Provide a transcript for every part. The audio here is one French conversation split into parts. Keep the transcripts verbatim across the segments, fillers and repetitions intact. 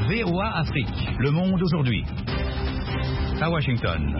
V O A Afrique, Le Monde aujourd'hui. À Washington.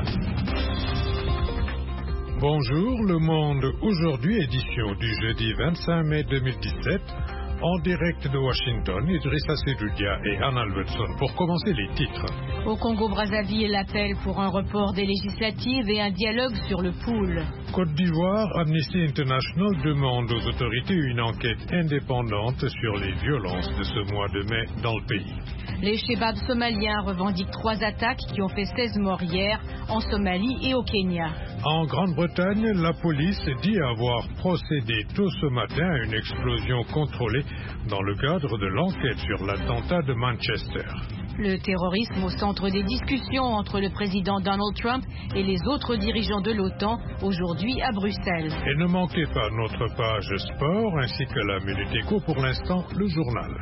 Bonjour, Le Monde aujourd'hui, édition du jeudi vingt-cinq mai deux mille dix-sept. En direct de Washington, Idrissa Sedoudia et Anna Albertson pour commencer les titres. Au Congo-Brazzaville, l'appel pour un report des législatives et un dialogue sur le pool. Côte d'Ivoire, Amnesty International demande aux autorités une enquête indépendante sur les violences de ce mois de mai dans le pays. Les Chebabs somaliens revendiquent trois attaques qui ont fait seize morts hier en Somalie et au Kenya. En Grande-Bretagne, la police dit avoir procédé tôt ce matin à une explosion contrôlée dans le cadre de l'enquête sur l'attentat de Manchester. Le terrorisme au centre des discussions entre le président Donald Trump et les autres dirigeants de l'OTAN, aujourd'hui à Bruxelles. Et ne manquez pas notre page sport ainsi que la Minute Éco, pour l'instant le journal.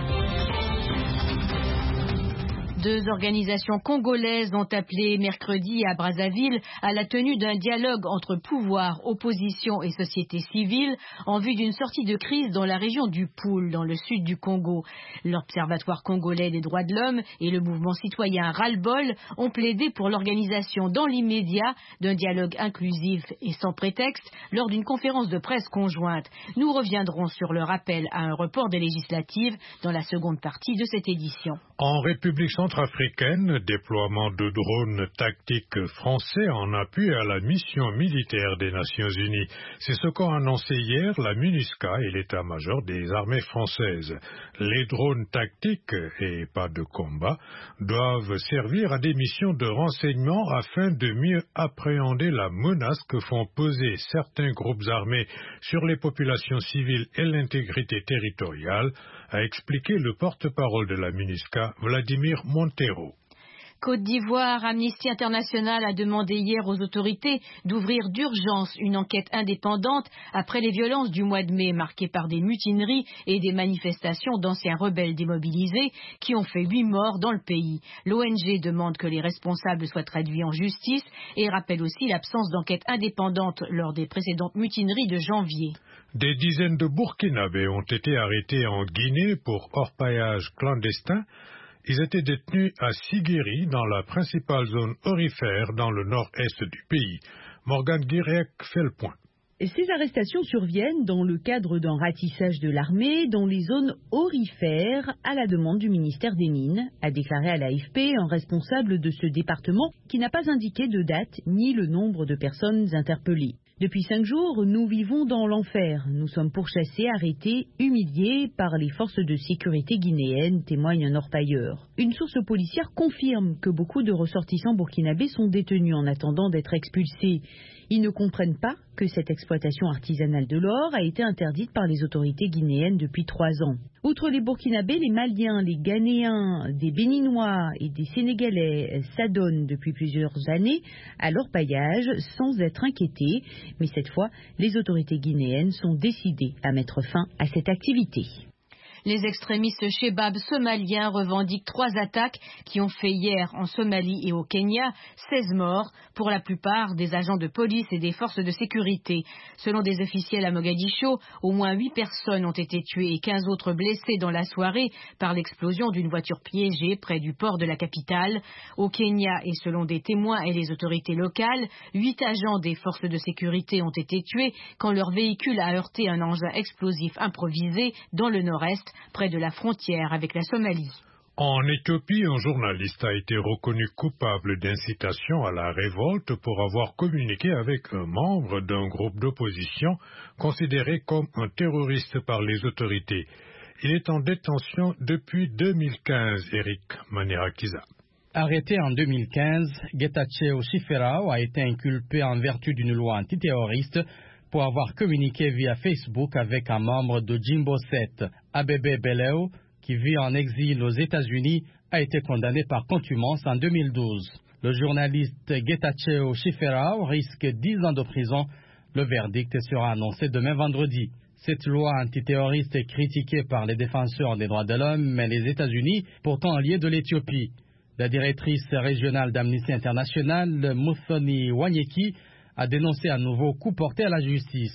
Deux organisations congolaises ont appelé mercredi à Brazzaville à la tenue d'un dialogue entre pouvoir, opposition et société civile en vue d'une sortie de crise dans la région du Poul, dans le sud du Congo. L'Observatoire congolais des droits de l'homme et le mouvement citoyen Ras-le-Bol ont plaidé pour l'organisation dans l'immédiat d'un dialogue inclusif et sans prétexte lors d'une conférence de presse conjointe. Nous reviendrons sur leur appel à un report des législatives dans la seconde partie de cette édition. En République centrafricaine, déploiement de drones tactiques français en appui à la mission militaire des Nations Unies. C'est ce qu'ont annoncé hier la MINUSCA et l'état-major des armées françaises. Les drones tactiques, et pas de combat, doivent servir à des missions de renseignement afin de mieux appréhender la menace que font peser certains groupes armés sur les populations civiles et l'intégrité territoriale, a expliqué le porte-parole de la MINUSCA, Vladimir Montero. Côte d'Ivoire, Amnesty International a demandé hier aux autorités d'ouvrir d'urgence une enquête indépendante après les violences du mois de mai marquées par des mutineries et des manifestations d'anciens rebelles démobilisés qui ont fait huit morts dans le pays. L'O N G demande que les responsables soient traduits en justice et rappelle aussi l'absence d'enquête indépendante lors des précédentes mutineries de janvier. Des dizaines de Burkinabés ont été arrêtés en Guinée pour orpaillage clandestin. Ils étaient détenus à Siguiri, dans la principale zone aurifère dans le nord-est du pays. Morgane Guirec fait le point. Ces arrestations surviennent dans le cadre d'un ratissage de l'armée dans les zones aurifères à la demande du ministère des Mines, a déclaré à l'A F P un responsable de ce département qui n'a pas indiqué de date ni le nombre de personnes interpellées. Depuis cinq jours, nous vivons dans l'enfer. Nous sommes pourchassés, arrêtés, humiliés par les forces de sécurité guinéennes, témoigne un orpailleur. Une source policière confirme que beaucoup de ressortissants burkinabés sont détenus en attendant d'être expulsés. Ils ne comprennent pas que cette exploitation artisanale de l'or a été interdite par les autorités guinéennes depuis trois ans. Outre les Burkinabés, les Maliens, les Ghanéens, des Béninois et des Sénégalais s'adonnent depuis plusieurs années à l'orpaillage sans être inquiétés. Mais cette fois, les autorités guinéennes sont décidées à mettre fin à cette activité. Les extrémistes Chebabs somaliens revendiquent trois attaques qui ont fait hier en Somalie et au Kenya seize morts, pour la plupart des agents de police et des forces de sécurité. Selon des officiels à Mogadiscio, au moins huit personnes ont été tuées et quinze autres blessées dans la soirée par l'explosion d'une voiture piégée près du port de la capitale. Au Kenya, et selon des témoins et les autorités locales, huit agents des forces de sécurité ont été tués quand leur véhicule a heurté un engin explosif improvisé dans le nord-est, près de la frontière avec la Somalie. En Éthiopie, un journaliste a été reconnu coupable d'incitation à la révolte pour avoir communiqué avec un membre d'un groupe d'opposition considéré comme un terroriste par les autorités. Il est en détention depuis deux mille quinze, Eric Manirakiza. Arrêté en deux mille quinze, Getachew Shiferao a été inculpé en vertu d'une loi antiterroriste pour avoir communiqué via Facebook avec un membre de Jimbo sept. Abebe Beleo, qui vit en exil aux États-Unis, a été condamné par contumace en deux mille douze. Le journaliste Getachew Shiferao risque dix ans de prison. Le verdict sera annoncé demain vendredi. Cette loi antiterroriste est critiquée par les défenseurs des droits de l'homme, mais les États-Unis, pourtant alliés de l'Éthiopie. La directrice régionale d'Amnesty International, Muthoni Wanyeki, a dénoncé à nouveau coup porté à la justice.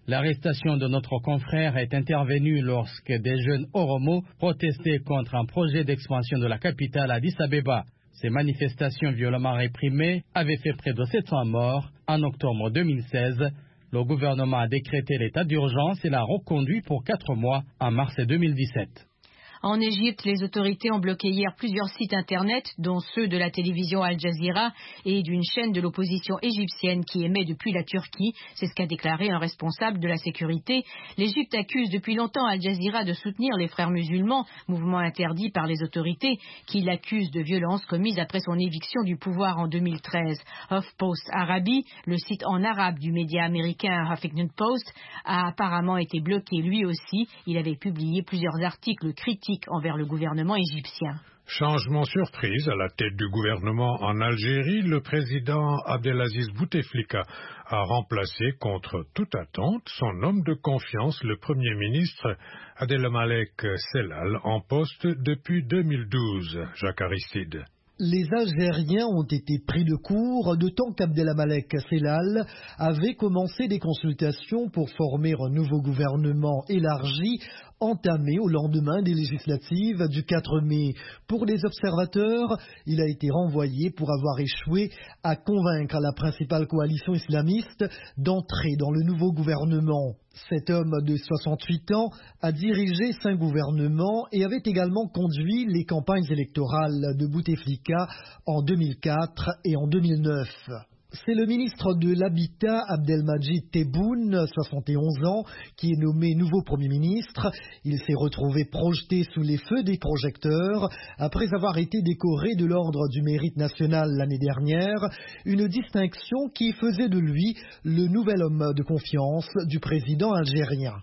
L'arrestation de notre confrère est intervenue lorsque des jeunes Oromo protestaient contre un projet d'expansion de la capitale Addis Abeba. Ces manifestations violemment réprimées avaient fait près de sept cents morts. En octobre deux mille seize, le gouvernement a décrété l'état d'urgence et l'a reconduit pour quatre mois en mars deux mille dix-sept. En Égypte, les autorités ont bloqué hier plusieurs sites internet, dont ceux de la télévision Al Jazeera et d'une chaîne de l'opposition égyptienne qui émet depuis la Turquie. C'est ce qu'a déclaré un responsable de la sécurité. L'Égypte accuse depuis longtemps Al Jazeera de soutenir les frères musulmans, mouvement interdit par les autorités, qui l'accusent de violences commises après son éviction du pouvoir en deux mille treize. HuffPost Arabi, le site en arabe du média américain Huffington Post, a apparemment été bloqué lui aussi. Il avait publié plusieurs articles critiques envers le gouvernement égyptien. Changement surprise à la tête du gouvernement en Algérie, le président Abdelaziz Bouteflika a remplacé contre toute attente son homme de confiance, le premier ministre Abdelmalek Sellal, en poste depuis deux mille douze. Jacques Aristide. Les Algériens ont été pris de court, de temps qu'Abdelmalek Sellal avait commencé des consultations pour former un nouveau gouvernement élargi, entamé au lendemain des législatives du quatre mai. Pour les observateurs, il a été renvoyé pour avoir échoué à convaincre la principale coalition islamiste d'entrer dans le nouveau gouvernement. Cet homme de soixante-huit ans a dirigé cinq gouvernements et avait également conduit les campagnes électorales de Bouteflika en deux mille quatre et en deux mille neuf. C'est le ministre de l'Habitat, Abdelmadjid Tebboune, soixante et onze ans, qui est nommé nouveau Premier ministre. Il s'est retrouvé projeté sous les feux des projecteurs après avoir été décoré de l'Ordre du Mérite national l'année dernière, une distinction qui faisait de lui le nouvel homme de confiance du président algérien.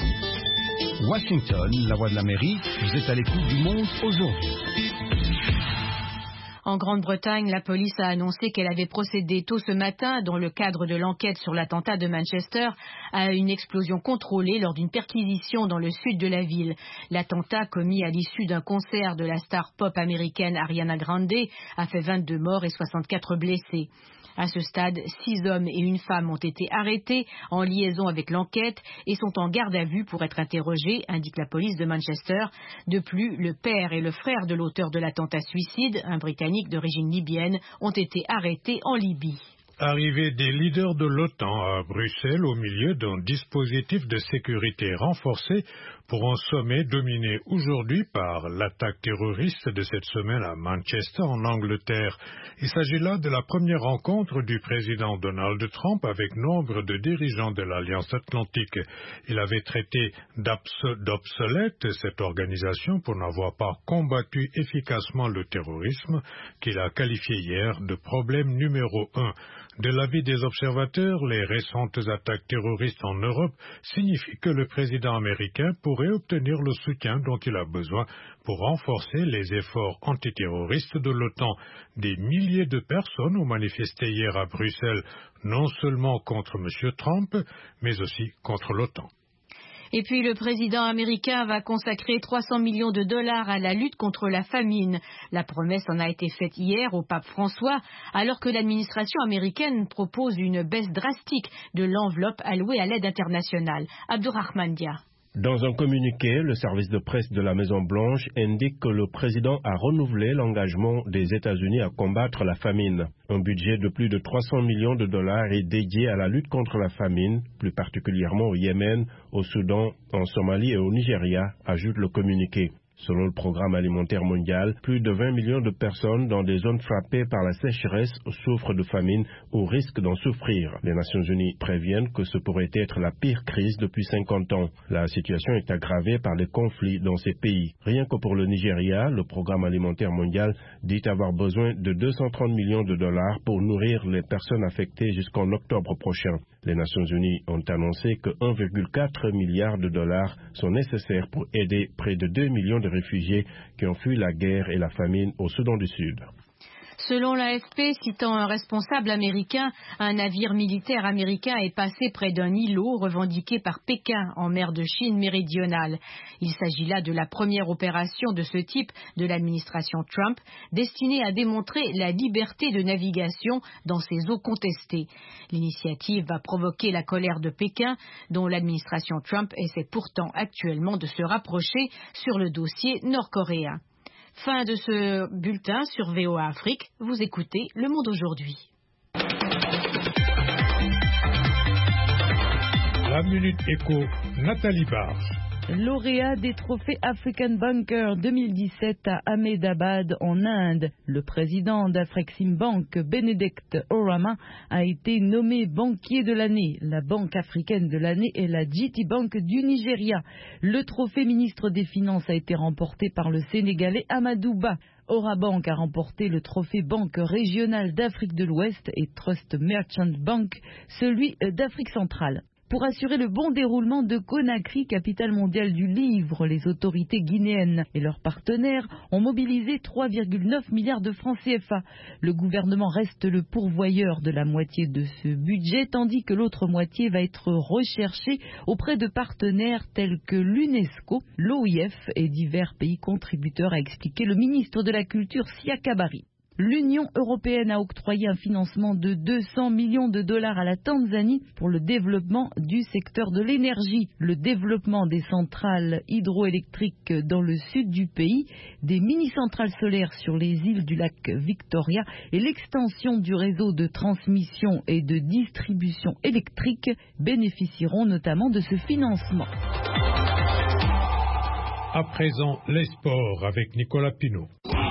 Washington, la voix de l'Amérique, vous êtes à l'écoute du monde aujourd'hui. En Grande-Bretagne, la police a annoncé qu'elle avait procédé tôt ce matin, dans le cadre de l'enquête sur l'attentat de Manchester, à une explosion contrôlée lors d'une perquisition dans le sud de la ville. L'attentat, commis à l'issue d'un concert de la star pop américaine Ariana Grande, a fait vingt-deux morts et soixante-quatre blessés. À ce stade, six hommes et une femme ont été arrêtés en liaison avec l'enquête et sont en garde à vue pour être interrogés, indique la police de Manchester. De plus, le père et le frère de l'auteur de l'attentat suicide, un Britannique d'origine libyenne, ont été arrêtés en Libye. Arrivée des leaders de l'OTAN à Bruxelles au milieu d'un dispositif de sécurité renforcé pour un sommet dominé aujourd'hui par l'attaque terroriste de cette semaine à Manchester en Angleterre. Il s'agit là de la première rencontre du président Donald Trump avec nombre de dirigeants de l'Alliance Atlantique. Il avait traité d'obsolète cette organisation pour n'avoir pas combattu efficacement le terrorisme, qu'il a qualifié hier de problème numéro un. De l'avis des observateurs, les récentes attaques terroristes en Europe signifient que le président américain pourrait obtenir le soutien dont il a besoin pour renforcer les efforts antiterroristes de l'OTAN. Des milliers de personnes ont manifesté hier à Bruxelles, non seulement contre M. Trump, mais aussi contre l'OTAN. Et puis le président américain va consacrer trois cents millions de dollars à la lutte contre la famine. La promesse en a été faite hier au pape François, alors que l'administration américaine propose une baisse drastique de l'enveloppe allouée à l'aide internationale. Abdourahmane Dia. Dans un communiqué, le service de presse de la Maison-Blanche indique que le président a renouvelé l'engagement des États-Unis à combattre la famine. Un budget de plus de trois cents millions de dollars est dédié à la lutte contre la famine, plus particulièrement au Yémen, au Soudan, en Somalie et au Nigeria, ajoute le communiqué. Selon le Programme alimentaire mondial, plus de vingt millions de personnes dans des zones frappées par la sécheresse souffrent de famine ou risquent d'en souffrir. Les Nations Unies préviennent que ce pourrait être la pire crise depuis cinquante ans. La situation est aggravée par les conflits dans ces pays. Rien que pour le Nigeria, le Programme alimentaire mondial dit avoir besoin de deux cent trente millions de dollars pour nourrir les personnes affectées jusqu'en octobre prochain. Les Nations Unies ont annoncé que un virgule quatre milliard de dollars sont nécessaires pour aider près de deux millions de réfugiés qui ont fui la guerre et la famine au Soudan du Sud. Selon l'A F P, citant un responsable américain, un navire militaire américain est passé près d'un îlot revendiqué par Pékin en mer de Chine méridionale. Il s'agit là de la première opération de ce type de l'administration Trump, destinée à démontrer la liberté de navigation dans ces eaux contestées. L'initiative va provoquer la colère de Pékin, dont l'administration Trump essaie pourtant actuellement de se rapprocher sur le dossier nord-coréen. Fin de ce bulletin sur V O A Afrique. Vous écoutez Le Monde aujourd'hui. La Minute Éco, Nathalie Barge. Lauréat des trophées African Banker deux mille dix-sept à Ahmedabad en Inde, le président d'Afreximbank, Benedict Oramah, a été nommé banquier de l'année. La banque africaine de l'année est la G T Bank du Nigeria. Le trophée ministre des Finances a été remporté par le Sénégalais Amadou Ba. Orabank a remporté le trophée Banque régionale d'Afrique de l'Ouest et Trust Merchant Bank, celui d'Afrique centrale. Pour assurer le bon déroulement de Conakry, capitale mondiale du livre, les autorités guinéennes et leurs partenaires ont mobilisé trois virgule neuf milliards de francs C F A. Le gouvernement reste le pourvoyeur de la moitié de ce budget, tandis que l'autre moitié va être recherchée auprès de partenaires tels que l'UNESCO, l'O I F et divers pays contributeurs, a expliqué le ministre de la Culture Sia Kabari. L'Union européenne a octroyé un financement de deux cents millions de dollars à la Tanzanie pour le développement du secteur de l'énergie, le développement des centrales hydroélectriques dans le sud du pays, des mini-centrales solaires sur les îles du lac Victoria et l'extension du réseau de transmission et de distribution électrique bénéficieront notamment de ce financement. À présent, les sports avec Nicolas Pinault.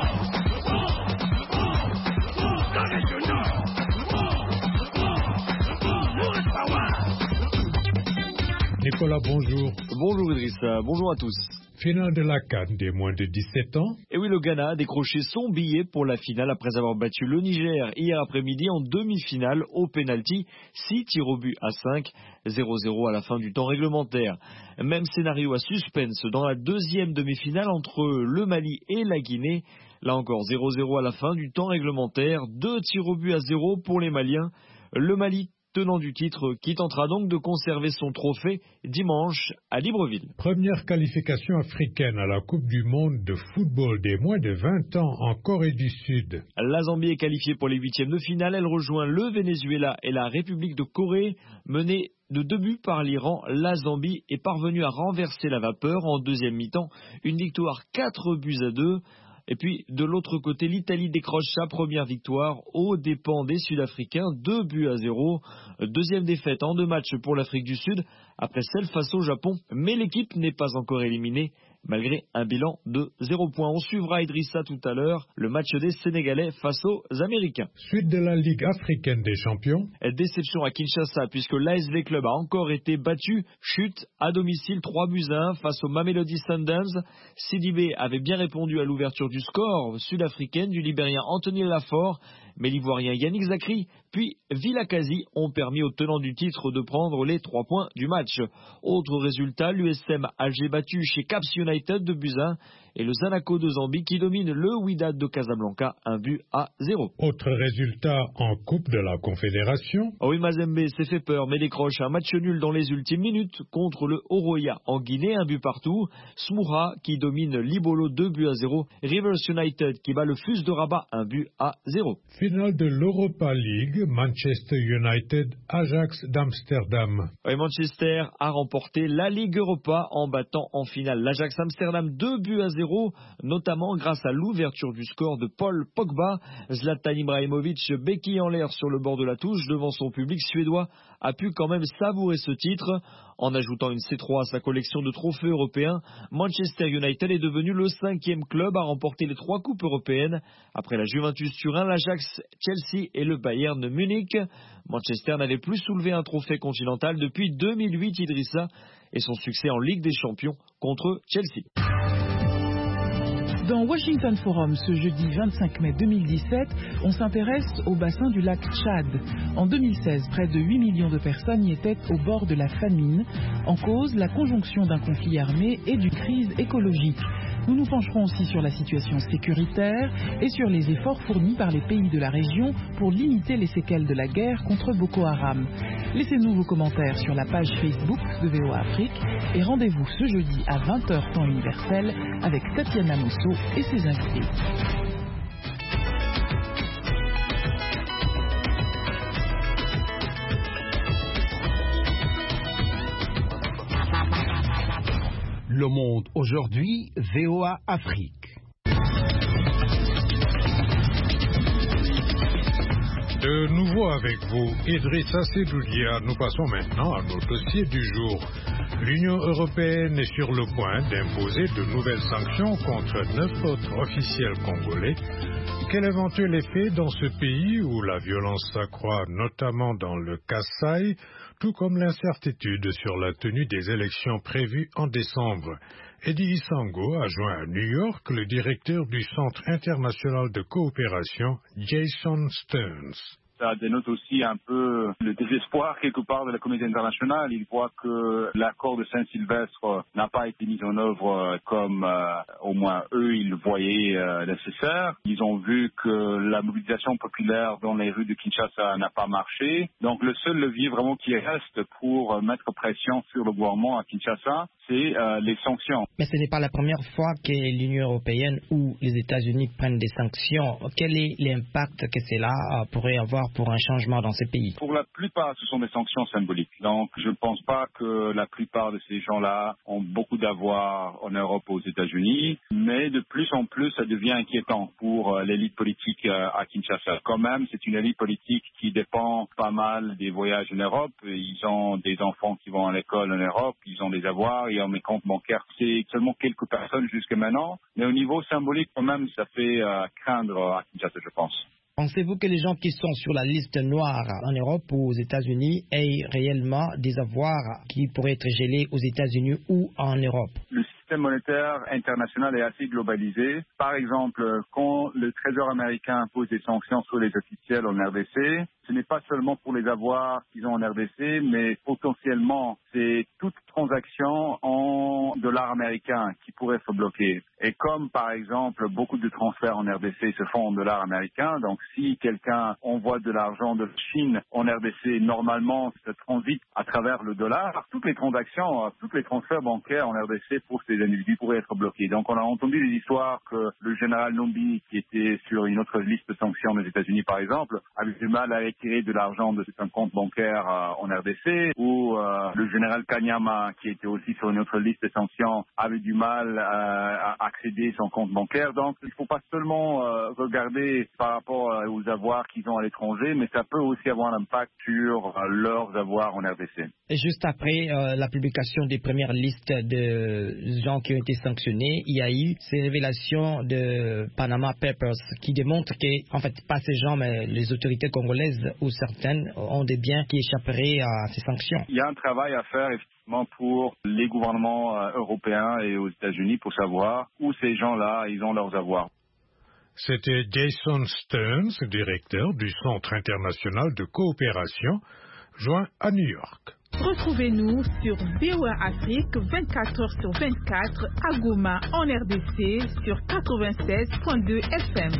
Nicolas, bonjour. Bonjour Idrissa, bonjour à tous. Finale de la CAN des moins de dix-sept ans. Et oui, le Ghana a décroché son billet pour la finale après avoir battu le Niger hier après-midi en demi-finale au pénalty, six tirs au but à cinq, zéro zéro à la fin du temps réglementaire. Même scénario à suspense dans la deuxième demi-finale entre le Mali et la Guinée. Là encore zéro zéro à la fin du temps réglementaire, deux tirs au but à zéro pour les Maliens. Le Mali, tenant du titre, qui tentera donc de conserver son trophée dimanche à Libreville. Première qualification africaine à la Coupe du monde de football des moins de vingt ans en Corée du Sud. La Zambie est qualifiée pour les huitièmes de finale. Elle rejoint le Venezuela et la République de Corée. Menée de deux buts par l'Iran, la Zambie est parvenue à renverser la vapeur en deuxième mi-temps. Une victoire quatre buts à deux. Et puis, de l'autre côté, l'Italie décroche sa première victoire aux dépens des Sud-Africains, deux buts à zéro. Deuxième défaite en deux matchs pour l'Afrique du Sud, après celle face au Japon. Mais l'équipe n'est pas encore éliminée, malgré un bilan de zéro point. On suivra Idrissa tout à l'heure, le match des Sénégalais face aux Américains. Suite de la Ligue africaine des champions. Déception à Kinshasa, puisque l'A S V Club a encore été battu. Chute à domicile, trois buts à un face aux Mamelodi Sundowns. Sidibé avait bien répondu à l'ouverture du score sud-africaine du Libérien Anthony Lafort, mais l'Ivoirien Yannick Zakri puis Vilakazi ont permis aux tenants du titre de prendre les trois points du match. Autre résultat, l'U S M Alger battu chez Caps United de buts à un et le Zanaco de Zambie qui domine le Wydad de Casablanca, un but à zéro. Autre résultat en Coupe de la Confédération. Oh oui, Mazembe s'est fait peur mais décroche un match nul dans les ultimes minutes contre le Oroya en Guinée, un but partout. Smoura qui domine Libolo, deux buts à zéro. Rivers United qui bat le F U S de Rabat, un but à zéro. Finale de l'Europa League, Manchester United, Ajax d'Amsterdam. Et Manchester a remporté la Ligue Europa en battant en finale l'Ajax Amsterdam, deux buts à zéro, notamment grâce à l'ouverture du score de Paul Pogba. Zlatan Ibrahimovic, béquille en l'air sur le bord de la touche devant son public suédois, a pu quand même savourer ce titre. En ajoutant une C trois à sa collection de trophées européens, Manchester United est devenu le cinquième club à remporter les trois coupes européennes, après la Juventus Turin, l'Ajax, Chelsea et le Bayern Munich. Manchester n'avait plus soulevé un trophée continental depuis deux mille huit, Idrissa, et son succès en Ligue des Champions contre Chelsea. Dans Washington Forum, ce jeudi vingt-cinq mai deux mille dix-sept, on s'intéresse au bassin du lac Tchad. En deux mille seize, près de huit millions de personnes y étaient au bord de la famine, en cause la conjonction d'un conflit armé et d'une crise écologique. Nous nous pencherons aussi sur la situation sécuritaire et sur les efforts fournis par les pays de la région pour limiter les séquelles de la guerre contre Boko Haram. Laissez-nous vos commentaires sur la page Facebook de V O A Afrique et rendez-vous ce jeudi à vingt heures temps universel avec Tatiana Mousseau et ses invités. Le Monde aujourd'hui, V O A Afrique. De nouveau avec vous, Idrissa Seloudia. Nous passons maintenant à nos dossiers du jour. L'Union européenne est sur le point d'imposer de nouvelles sanctions contre neuf autres officiels congolais. Quel éventuel effet dans ce pays où la violence s'accroît, notamment dans le Kasaï, tout comme l'incertitude sur la tenue des élections prévues en décembre? Eddie Isango a joint à New York le directeur du Centre international de coopération, Jason Stearns. Ça dénote aussi un peu le désespoir quelque part de la communauté internationale. Ils voient que l'accord de Saint-Sylvestre n'a pas été mis en œuvre comme euh, au moins eux ils le voyaient euh, nécessaire. Ils ont vu que la mobilisation populaire dans les rues de Kinshasa n'a pas marché. Donc le seul levier vraiment qui reste pour mettre pression sur le gouvernement à Kinshasa, c'est euh, les sanctions. Mais ce n'est pas la première fois que l'Union européenne ou les États-Unis prennent des sanctions. Quel est l'impact que cela euh, pourrait avoir pour un changement dans ces pays? Pour la plupart, ce sont des sanctions symboliques. Donc, je ne pense pas que la plupart de ces gens-là ont beaucoup d'avoir en Europe ou aux États-Unis, mais de plus en plus, ça devient inquiétant pour l'élite politique à Kinshasa. Quand même, c'est une élite politique qui dépend pas mal des voyages en Europe. Ils ont des enfants qui vont à l'école en Europe, ils ont des avoirs, ils ont des comptes bancaires. C'est seulement quelques personnes jusqu'à maintenant, mais au niveau symbolique, quand même, ça fait euh, craindre à Kinshasa, je pense. Pensez-vous que les gens qui sont sur la liste noire en Europe ou aux États-Unis aient réellement des avoirs qui pourraient être gelés aux États-Unis ou en Europe? Le système monétaire international est assez globalisé. Par exemple, quand le Trésor américain impose des sanctions sur les officiels en R D C, ce n'est pas seulement pour les avoirs qu'ils ont en R D C, mais potentiellement, c'est toute transaction en dollars américains qui pourrait être bloquée. Et comme, par exemple, beaucoup de transferts en R D C se font en dollars américains, donc si quelqu'un envoie de l'argent de Chine en R D C, normalement, ça transite à travers le dollar. Toutes les transactions, tous les transferts bancaires en R D C pour ces individus pourraient être bloqués. Donc, on a entendu des histoires que le général Numbi, qui était sur une autre liste de sanctions des États-Unis, par exemple, avait du mal à retirer de l'argent de un compte bancaire euh, en R D C, ou euh, le général Kanyama, qui était aussi sur une autre liste de sanctions, avait du mal euh, à accéder à son compte bancaire. Donc, il ne faut pas seulement euh, regarder par rapport euh, aux avoirs qu'ils ont à l'étranger, mais ça peut aussi avoir un impact sur euh, leurs avoirs en R D C. Et juste après euh, la publication des premières listes de gens qui ont été sanctionnés, il y a eu ces révélations de Panama Papers qui démontrent que, en fait, pas ces gens, mais les autorités congolaises ou certaines ont des biens qui échapperaient à ces sanctions. Il y a un travail à faire, effectivement, pour les gouvernements euh, européens et aux États-Unis pour savoir où ces gens-là, ils ont leurs avoirs. C'était Jason Stearns, directeur du Centre international de coopération, joint à New York. Retrouvez-nous sur V O A Afrique vingt-quatre heures sur vingt-quatre à Goma en R D C sur quatre-vingt-seize virgule deux F M.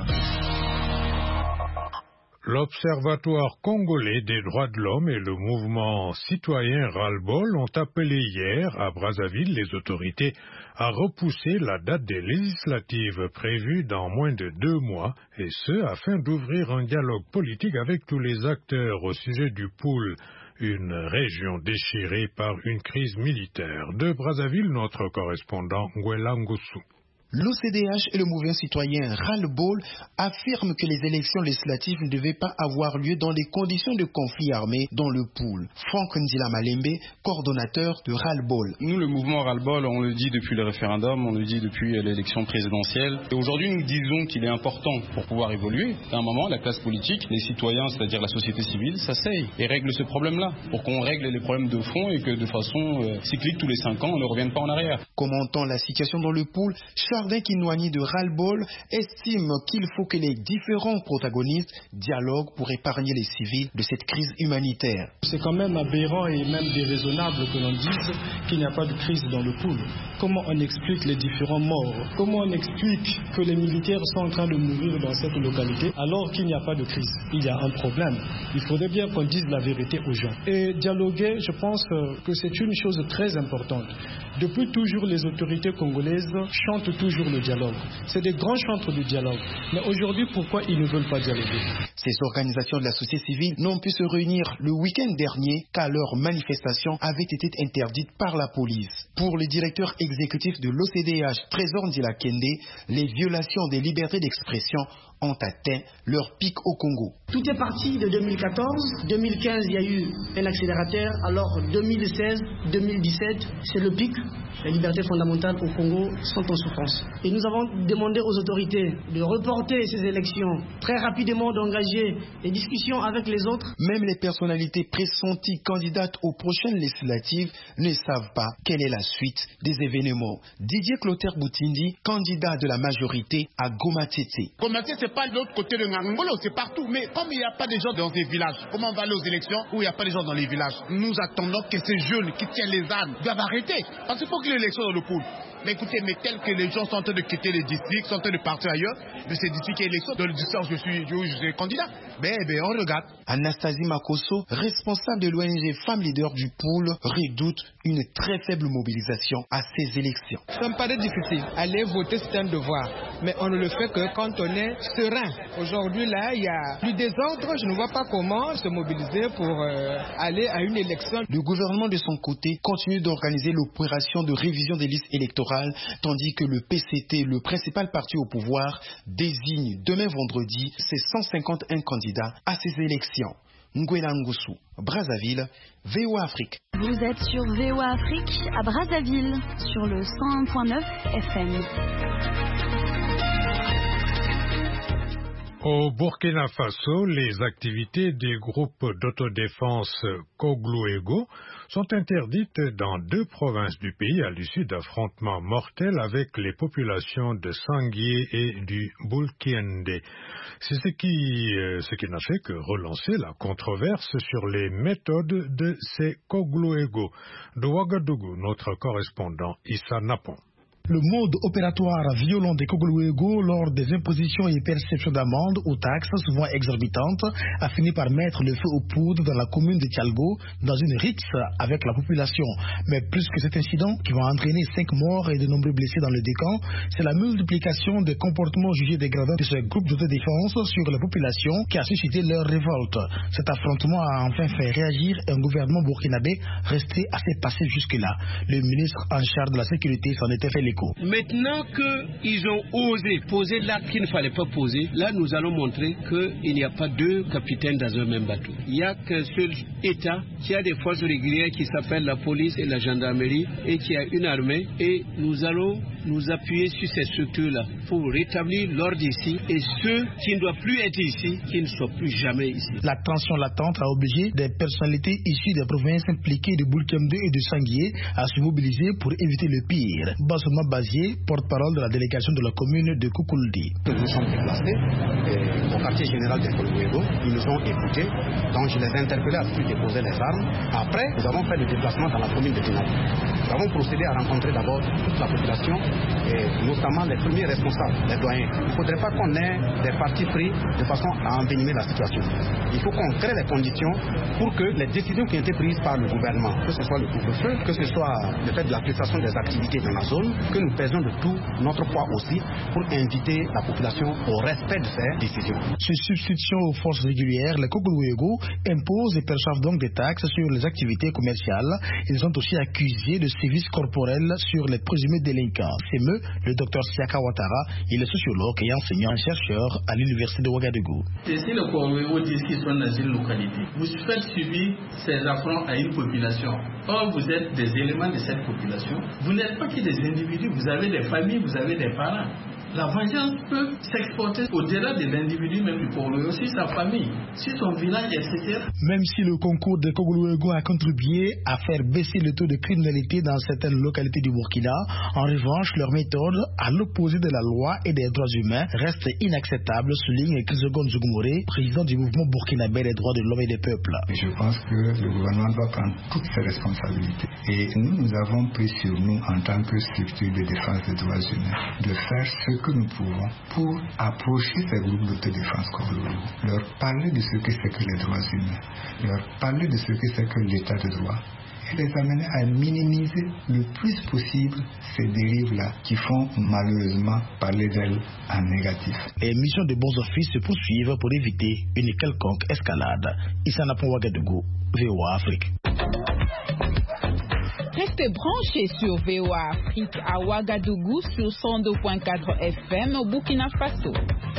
L'Observatoire congolais des droits de l'homme et le mouvement citoyen Ras-le-Bol ont appelé hier à Brazzaville les autorités à repousser la date des législatives prévues dans moins de deux mois, et ce afin d'ouvrir un dialogue politique avec tous les acteurs au sujet du Poul, une région déchirée par une crise militaire. De Brazzaville, notre correspondant Ngwela Ngossou. L'O C D H et le mouvement citoyen Ras-le-Bol affirment que les élections législatives ne devaient pas avoir lieu dans les conditions de conflit armé dans le Poul. Franck Ndila Malembe, coordonnateur de Ras-le-Bol. Nous, le mouvement Ras-le-Bol, on le dit depuis le référendum, on le dit depuis l'élection présidentielle. Et aujourd'hui, nous disons qu'il est important pour pouvoir évoluer. À un moment, la classe politique, les citoyens, c'est-à-dire la société civile, s'asseyent et règlent ce problème-là pour qu'on règle les problèmes de fond et que de façon euh, cyclique, tous les cinq ans, on ne revienne pas en arrière. Commentant la situation dans le Poul, Jardin Kinwani de ras-le-bol estime qu'il faut que les différents protagonistes dialoguent pour épargner les civils de cette crise humanitaire. C'est quand même aberrant et même déraisonnable que l'on dise qu'il n'y a pas de crise dans le pool. Comment on explique les différents morts? Comment on explique que les militaires sont en train de mourir dans cette localité alors qu'il n'y a pas de crise? Il y a un problème. Il faudrait bien qu'on dise la vérité aux gens. Et dialoguer, je pense que c'est une chose très importante. Depuis toujours, les autorités congolaises chantent toujours le dialogue. C'est des grands chantres du dialogue. Mais aujourd'hui, pourquoi ils ne veulent pas dialoguer? Ces organisations de la société civile n'ont pu se réunir le week-end dernier car leur manifestation avait été interdite par la police. Pour le directeur exécutif de l'O C D H, Trésor Ndila Kende, les violations des libertés d'expression ont atteint leur pic au Congo. Tout est parti de deux mille quatorze. deux mille quinze, il y a eu un accélérateur. Alors deux mille seize, deux mille dix-sept, c'est le pic. Les libertés fondamentales au Congo sont en souffrance. Et nous avons demandé aux autorités de reporter ces élections, très rapidement d'engager des discussions avec les autres. Même les personnalités pressenties candidates aux prochaines législatives ne savent pas quelle est la suite des événements. Didier Clotaire Boutindi, candidat de la majorité à Goma Tete. Goma Tete, c'est pas de l'autre côté de Ngangolo, c'est partout. Mais comme il n'y a pas de gens dans ces villages, comment on va aller aux élections où il n'y a pas de gens dans les villages? Nous attendons que ces jeunes qui tiennent les armes doivent arrêter. Parce qu'il faut qu'il y ait l'élection dans le pool. Mais écoutez, mais tel que les gens sont en train de quitter les districts, sont en train de partir ailleurs, de ces districts et élections, dans le district où je suis, je suis candidat. Mais, mais on regarde. Anastasie Makosso, responsable de l'O N G Femmes Leaders du pool, redoute une très faible mobilisation à ces élections. Ça me paraît difficile. Aller voter, c'est un devoir. Mais on ne le fait que quand on est serein. Aujourd'hui, là, il y a du désordre. Je ne vois pas comment se mobiliser pour euh, aller à une élection. Le gouvernement, de son côté, continue d'organiser l'opération de révision des listes électorales, tandis que le P C T, le principal parti au pouvoir, désigne demain vendredi ses cent cinquante et un candidats à ces élections. Nguela Ngusu, Brazzaville, V O A Afrique. Vous êtes sur V O A Afrique à Brazzaville, sur le cent un virgule neuf F M. Au Burkina Faso, les activités des groupes d'autodéfense Koglu-Ego sont interdites dans deux provinces du pays à l'issue d'affrontements mortels avec les populations de Sanguié et du Bulkiende. C'est ce qui, ce qui n'a fait que relancer la controverse sur les méthodes de ces Koglu-Ego. De Ouagadougou, notre correspondant Issa Napon. Le mode opératoire violent des Koglu-Ego lors des impositions et perceptions d'amendes ou taxes souvent exorbitantes a fini par mettre le feu aux poudres dans la commune de Tialgo dans une rixe avec la population. Mais plus que cet incident qui va entraîner cinq morts et de nombreux blessés dans le décan, c'est la multiplication des comportements jugés dégradants de ce groupe d'autodéfense sur la population qui a suscité leur révolte. Cet affrontement a enfin fait réagir un gouvernement burkinabé resté assez passif jusque-là. Le ministre en charge de la sécurité s'en était fait l'écho. Maintenant qu'ils ont osé poser l'acte qu'il ne fallait pas poser, là nous allons montrer qu'il n'y a pas deux capitaines dans un même bateau. Il n'y a qu'un seul État qui a des forces régulières qui s'appellent la police et la gendarmerie et qui a une armée, et nous allons nous appuyer sur ces structures-là pour rétablir l'ordre ici, et ceux qui ne doivent plus être ici, qui ne soient plus jamais ici. La tension latente a obligé des personnalités issues des provinces impliquées de Bulkiende et de Sanguié à se mobiliser pour éviter le pire. Basoma Bazier, porte-parole de la délégation de la commune de Kukuldi. Nous nous sommes déplacés euh, au quartier général de Koglu-Ego. Ils nous ont écoutés, donc je les ai interpellés à plus déposer les armes. Après, nous avons fait le déplacement dans la commune de Tinali. Nous avons procédé à rencontrer d'abord toute la population, et notamment les premiers responsables, les doyens. Il ne faudrait pas qu'on ait des partis pris de façon à envenimer la situation. Il faut qu'on crée les conditions pour que les décisions qui ont été prises par le gouvernement, que ce soit le couvre-feu, que ce soit le fait de la cessation des activités dans la zone, que nous pèsons de tout notre poids aussi pour inviter la population au respect de ces décisions. Se substituant aux forces régulières, les Koglu-Ego imposent et perçoivent donc des taxes sur les activités commerciales. Ils sont aussi accusés de sévices corporels sur les présumés délinquants. S'émeut le docteur Siaka Ouattara, il est sociologue et enseignant-chercheur à l'université de Ouagadougou. Et si les Koglu-Ego disent qu'ils sont dans une localité, vous faites subir ces affronts à une population. Or, vous êtes des éléments de cette population. Vous n'êtes pas que des individus, vous avez des familles, vous avez des parents. La vengeance peut s'exporter au-delà de l'individu, même pour lui aussi, sa famille, si son village, et cetera. Même si le concours des Kogoluego a contribué à faire baisser le taux de criminalité dans certaines localités du Burkina, en revanche, leur méthode, à l'opposé de la loi et des droits humains, reste inacceptable, souligne Chrysogon Zougoumoré, président du mouvement burkinabé des droits de l'homme et des peuples. Je pense que le gouvernement doit prendre toutes ses responsabilités. Et nous, nous avons pris sur nous, en tant que structure de défense des droits humains, de faire ce que nous pouvons pour approcher ces groupes d'autodéfense Kogoluego, leur parler de ce que c'est que les droits humains, leur parler de ce que c'est que l'état de droit, et les amener à minimiser le plus possible ces dérives-là qui font malheureusement parler d'elles en négatif. Les missions de bons offices se poursuivent pour éviter une quelconque escalade. Issana Ouagadougou, V O A Afrique. Restez branchés sur V O A Afrique à Ouagadougou sur cent deux point quatre F M au Burkina Faso.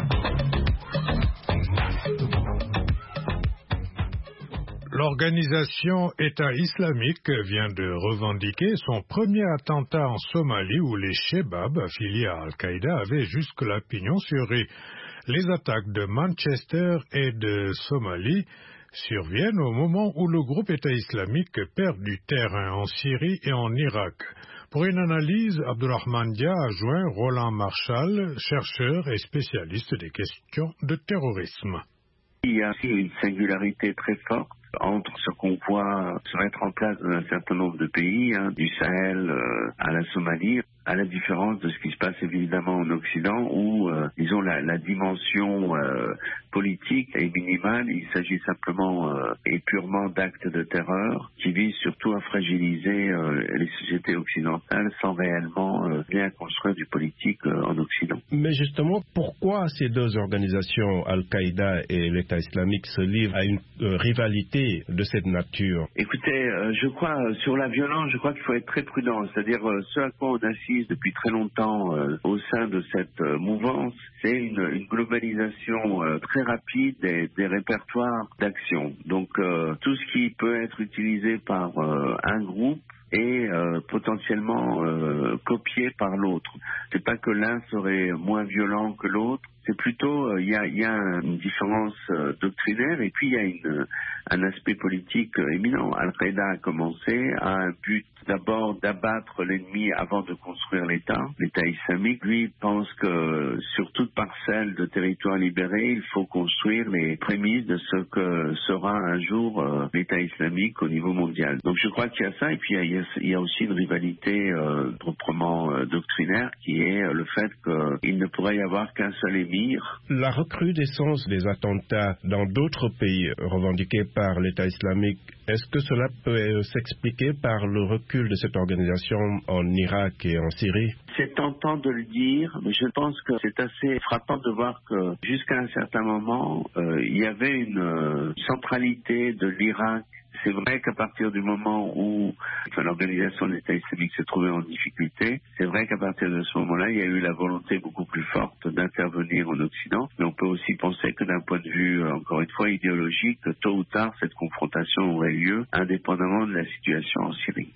L'organisation État islamique vient de revendiquer son premier attentat en Somalie où les Chebab, affiliés à Al-Qaïda, avaient jusque-là pignon sur rue. Les attaques de Manchester et de Somalie surviennent au moment où le groupe État islamique perd du terrain en Syrie et en Irak. Pour une analyse, Abdulrahman Dia a joint Roland Marshall, chercheur et spécialiste des questions de terrorisme. Il y a aussi une singularité très forte entre ce qu'on voit se mettre en place dans un certain nombre de pays, hein, du Sahel euh, à la Somalie, à la différence de ce qui se passe évidemment en Occident où, euh, disons, la, la dimension euh, politique est minimale. Il s'agit simplement euh, et purement d'actes de terreur qui visent surtout à fragiliser euh, les sociétés occidentales sans réellement euh, bien construire du politique euh, en Occident. Mais justement, pourquoi ces deux organisations, Al-Qaïda et l'État islamique, se livrent à une euh, rivalité de cette nature? Écoutez, euh, je crois, euh, sur la violence, je crois qu'il faut être très prudent. C'est-à-dire, euh, ce à quoi on assiste depuis très longtemps euh, au sein de cette euh, mouvance, c'est une, une globalisation euh, très rapide des, des répertoires d'action. Donc, euh, tout ce qui peut être utilisé par euh, un groupe et euh, potentiellement euh, copié par l'autre. C'est pas que l'un serait moins violent que l'autre, c'est plutôt il euh, y, y a une différence euh, doctrinaire et puis il y a une, un aspect politique euh, éminent. Al-Qaïda a commencé à un but d'abord d'abattre l'ennemi avant de construire l'État. L'État islamique, lui, pense que sur toute parcelle de territoire libéré, il faut construire les prémices de ce que sera un jour euh, l'État islamique au niveau mondial. Donc je crois qu'il y a ça et puis il y a, il y a aussi une rivalité euh, proprement euh, doctrinaire qui est euh, le fait qu'il ne pourrait y avoir qu'un seul émir. La recrudescence des attentats dans d'autres pays revendiqués par l'État islamique, est-ce que cela peut s'expliquer par le recul de cette organisation en Irak et en Syrie? C'est tentant de le dire, mais je pense que c'est assez frappant de voir que jusqu'à un certain moment, euh, il y avait une euh, centralité de l'Irak. C'est vrai qu'à partir du moment où enfin, l'organisation de l'État islamique s'est trouvée en difficulté, c'est vrai qu'à partir de ce moment-là, il y a eu la volonté beaucoup plus forte d'intervenir en Occident. Mais on peut aussi penser que d'un point de vue, encore une fois, idéologique, tôt ou tard, cette confrontation aurait lieu, indépendamment de la situation en Syrie.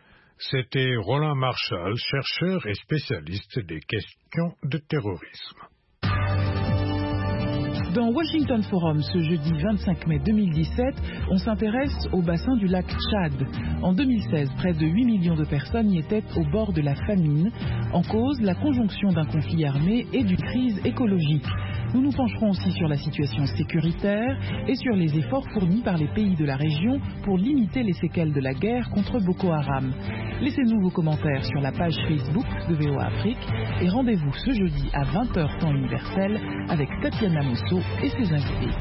C'était Roland Marshall, chercheur et spécialiste des questions de terrorisme. Dans Washington Forum, ce jeudi vingt-cinq mai deux mille dix-sept, on s'intéresse au bassin du lac Tchad. En deux mille seize, près de huit millions de personnes y étaient au bord de la famine. En cause, la conjonction d'un conflit armé et d'une crise écologique. Nous nous pencherons aussi sur la situation sécuritaire et sur les efforts fournis par les pays de la région pour limiter les séquelles de la guerre contre Boko Haram. Laissez-nous vos commentaires sur la page Facebook de V O A Afrique et rendez-vous ce jeudi à vingt heures temps universel avec Tatiana Mosso et ses invités.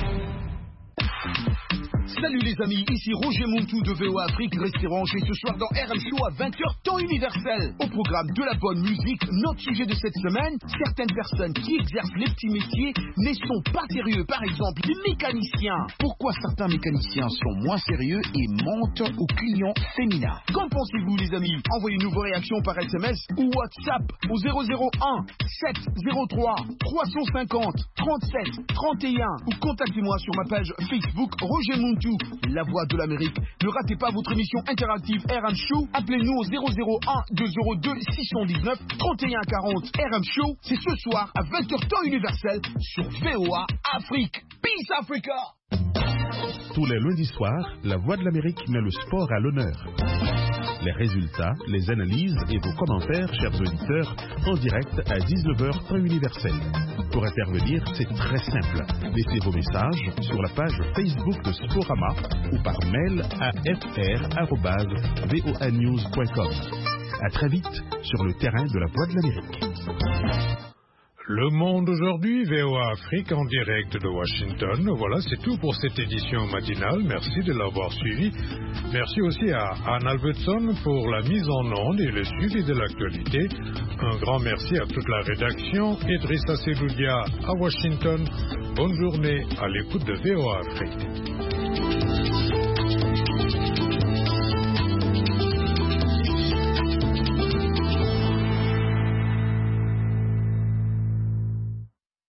Salut les amis, ici Roger Montou de V O A Afrique. Restez branchés ce soir dans R M Show à vingt heures temps universel. Au programme de la bonne musique, notre sujet de cette semaine, certaines personnes qui exercent les petits métiers ne sont pas sérieux. Par exemple, les mécaniciens. Pourquoi certains mécaniciens sont moins sérieux et mentent aux clients féminins? Qu'en pensez-vous les amis? Envoyez-nous vos réactions par S M S ou WhatsApp au zéro zéro un sept zéro trois trois cent cinquante trente-sept trente et un ou contactez-moi sur ma page Facebook Roger Montou. Montou, la voix de l'Amérique. Ne ratez pas votre émission interactive R M Show. Appelez-nous au zéro zéro un deux zéro deux six un neuf trente et un quarante. R M Show, c'est ce soir à vingt heures temps universel sur V O A Afrique. Peace Africa! Tous les lundis soirs, la Voix de l'Amérique met le sport à l'honneur. Les résultats, les analyses et vos commentaires, chers auditeurs, en direct à dix-neuf heures temps universel. Pour intervenir, c'est très simple. Laissez vos messages sur la page Facebook de Sporama ou par mail à f r arobase voa news point com. À très vite sur le terrain de la Voix de l'Amérique. Le Monde aujourd'hui, V O A Afrique en direct de Washington. Voilà, c'est tout pour cette édition matinale. Merci de l'avoir suivi. Merci aussi à Anne Albertson pour la mise en onde et le suivi de l'actualité. Un grand merci à toute la rédaction. Idrissa Seloudia à Washington. Bonne journée à l'écoute de V O A Afrique.